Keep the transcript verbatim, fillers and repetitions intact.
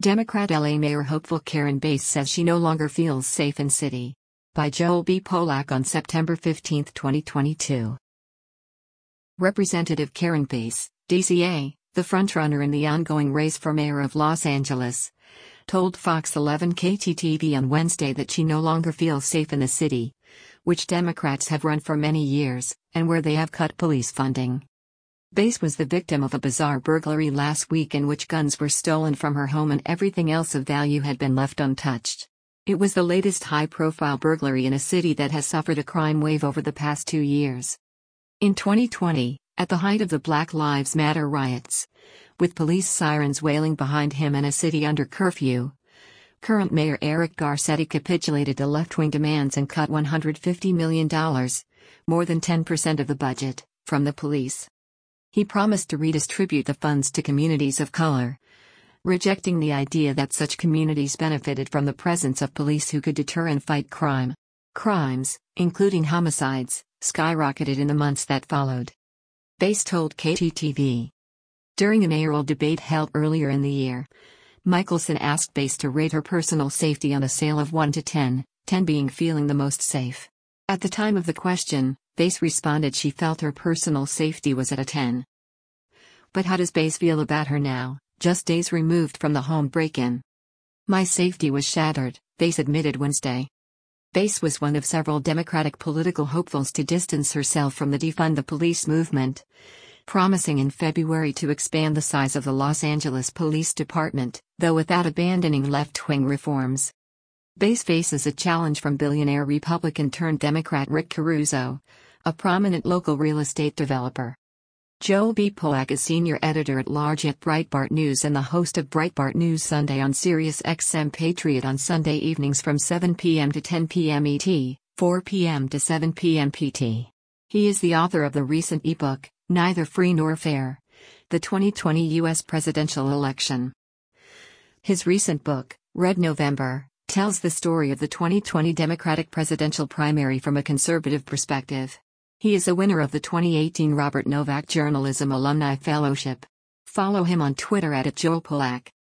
Democrat L A Mayor hopeful Karen Bass says she no longer feels safe in city. By Joel B. Polak on September fifteenth, twenty twenty-two. Representative Karen Bass, D C A, the frontrunner in the ongoing race for mayor of Los Angeles, told Fox eleven K T T V on Wednesday that she no longer feels safe in the city, which Democrats have run for many years, and where they have cut police funding. Bass was the victim of a bizarre burglary last week in which guns were stolen from her home and everything else of value had been left untouched. It was the latest high-profile burglary in a city that has suffered a crime wave over the past two years. In twenty twenty, at the height of the Black Lives Matter riots, with police sirens wailing behind him and a city under curfew, current Mayor Eric Garcetti capitulated to left-wing demands and cut one hundred fifty million dollars, more than ten percent of the budget, from the police. He promised to redistribute the funds to communities of color, rejecting the idea that such communities benefited from the presence of police who could deter and fight crime. Crimes, including homicides, skyrocketed in the months that followed. Bass told K T T V. During a mayoral debate held earlier in the year, Michelson asked Bass to rate her personal safety on a scale of one to ten, ten being feeling the most safe. At the time of the question, Bass responded she felt her personal safety was at a ten. But how does Bass feel about her now, just days removed from the home break-in? My safety was shattered, Bass admitted Wednesday. Bass was one of several Democratic political hopefuls to distance herself from the Defund the Police movement, promising in February to expand the size of the Los Angeles Police Department, though without abandoning left-wing reforms. Bass faces a challenge from billionaire Republican-turned-Democrat Rick Caruso, a prominent local real estate developer. Joel B. Polak is senior editor-at-large at Breitbart News and the host of Breitbart News Sunday on Sirius X M Patriot on Sunday evenings from seven p m to ten p m E T, four p m to seven p m P T. He is the author of the recent ebook, Neither Free Nor Fair: The twenty twenty U S Presidential Election. His recent book, Red November, tells the story of the twenty twenty Democratic presidential primary from a conservative perspective. He is a winner of the twenty eighteen Robert Novak Journalism Alumni Fellowship. Follow him on Twitter at Joel Polak.